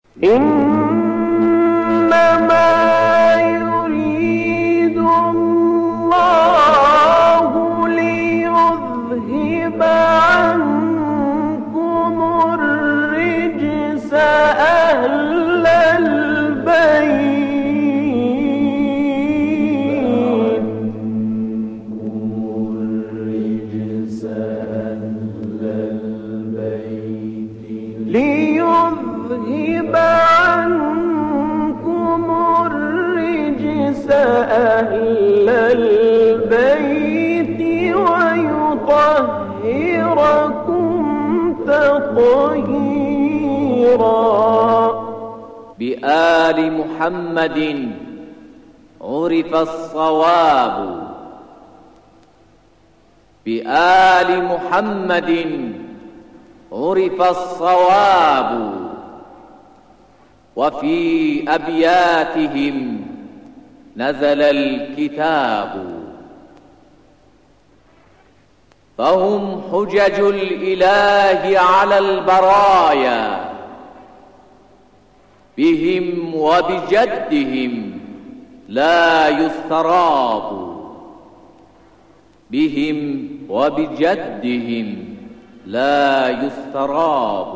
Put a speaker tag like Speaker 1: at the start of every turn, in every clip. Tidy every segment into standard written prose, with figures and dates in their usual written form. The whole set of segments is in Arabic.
Speaker 1: إنما يريد الله ليذهب عنكم الرجس أهل البيت ليذهب عنكم الرجس أهل البيت ويطهركم تطهيرا.
Speaker 2: بآل محمد عرف الصواب، بآل محمد عرف الصواب، وفي أبياتهم نزل الكتاب. فهم حجج الإله على البرايا، بهم وبجدهم لا يستراب، بهم وبجدهم لا يستراب.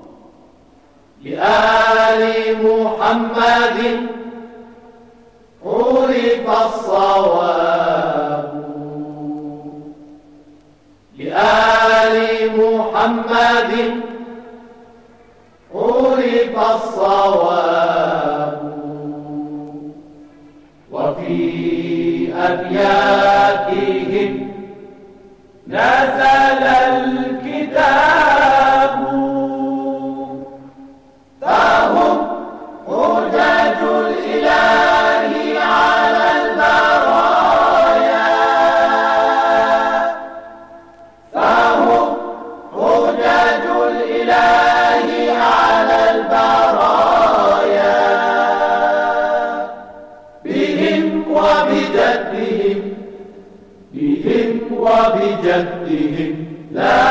Speaker 3: لآل محمد عرف الصواب، لآل محمد عرف الصواب، وفي أبياتهم نزل الكتاب. فهم حجج الإله على البرايا، فهم حجج الإله على البرايا، بهم وبجدهم، بهم وبجدهم لا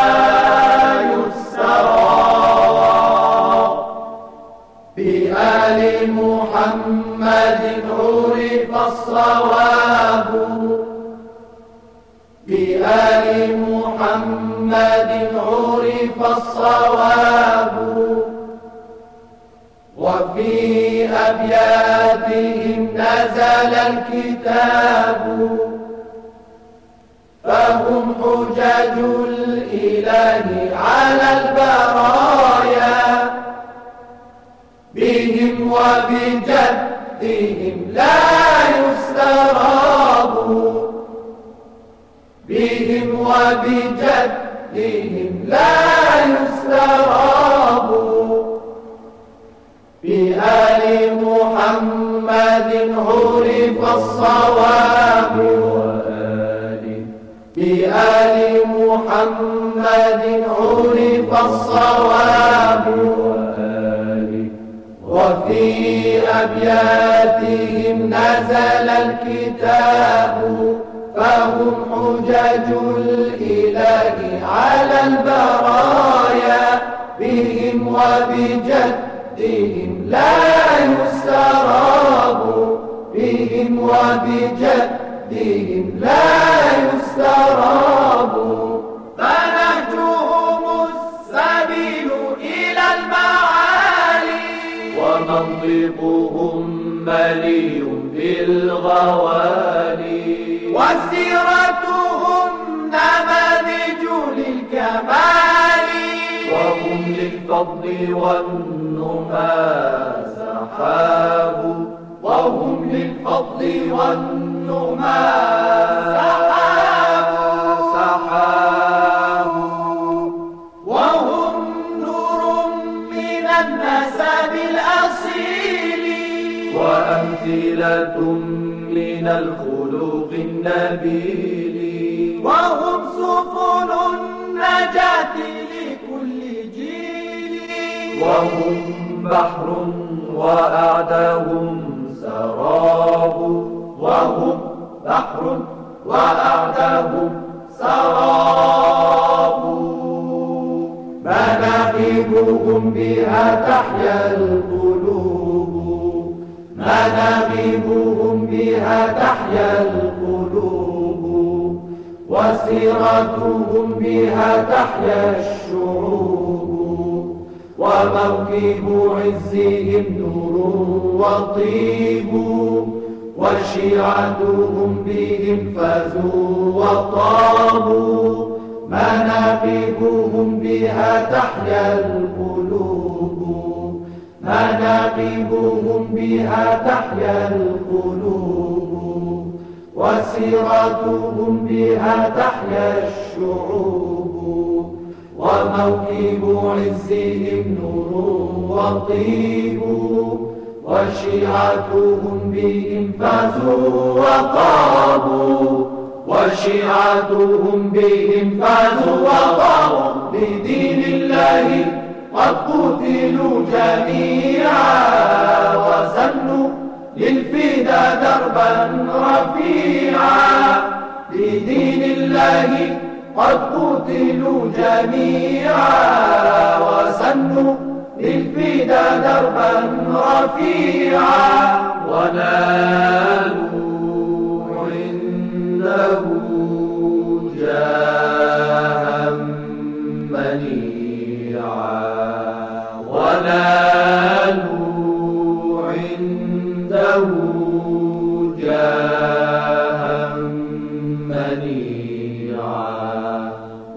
Speaker 3: يستراب. بآل محمد عرف الصواب، بآل محمد عرف الصواب، وفي أبياتهم نزل الكتاب. فهم حجج الإله على البرايا، بهم وبجدهم لا يستراب، بهم وبجدهم لا يستراب. بآل محمد عرف الصواب، بآل محمد عرف الصواب، وفي أبياتهم نزل الكتاب. فهم حجج الإله على البرايا، بهم وبجدهم لا يستراب، بهم وبجدهم لا يستراب. فنهجهم السبيل إلى المعالي، ومنطقهم مليء بالغوالي، وسيرتهم نماذج للكمال، وهم للفضل والنهى سحاب، وهم للفضل والنهى سحاب، وهم نور من النسب الأصيل، وأمثلة من الخلق النبيل، وهم سفن النجاة لكل جيل، وهم بحر وأعداهم سراب، وهم بحر وأعداهم سراب. مناقبهم مناقبهم بها تحيا القلوب، مناقبهم بها تحيا القلوب، وسيرتهم بها تحيا الشعوب، وموكب عزهم نور وطيب، وشيعتهم بهم فازوا وطابوا، مناقبهم بها تحيا القلوب، مناقبهم بها تحيا القلوب، وسيرتهم بها تحيا الشعوب، وموكب عزهم نور وطيب، وشيعتهم بهم فازوا وطابوا، وشيعتهم بهم فازوا وطابوا، لدين الله قد قتلوا جميعا، وسنوا للفدا دربا رفيعا، لدين الله قد قتلوا جميعا، وسنوا للفدا دربا رفيعا، ونالوا عنده جاها منيعا، ونالوا عنده جاها منيعا،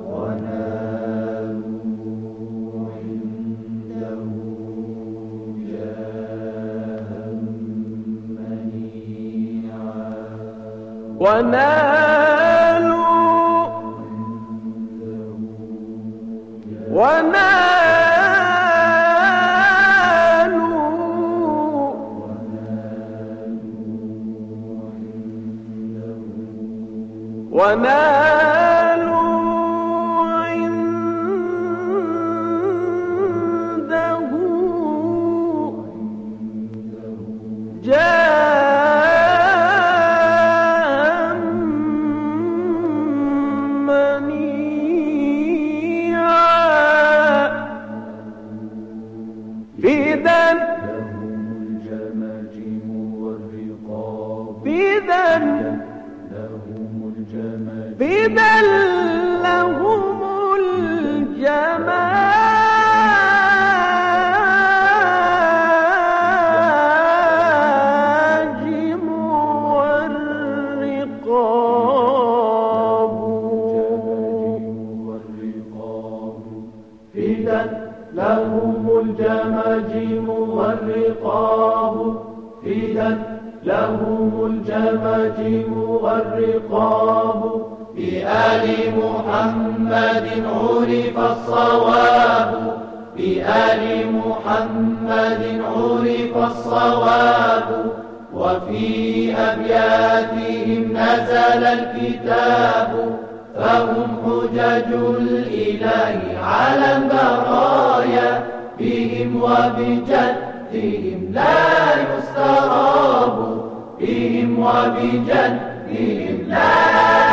Speaker 3: ونالوا عنده جاها منيعا،
Speaker 1: ونالوا عنده جاها منيعا، فدا
Speaker 3: لهم الجماجم والرقاب،
Speaker 1: فدا
Speaker 3: لهم الجماجم
Speaker 1: فدا لهم الجماجم والرقاب،
Speaker 3: فدا لهم الجماجم والرقاب، فدا لهم الجماجم والرقاب، بآل محمد عرف الصواب، بآل محمد عرف الصواب، وفي أبياتهم نزل الكتاب، فهم حجج الإله على البرايا، بهم وبجدهم لا يستراب، بهم وبجدهم لا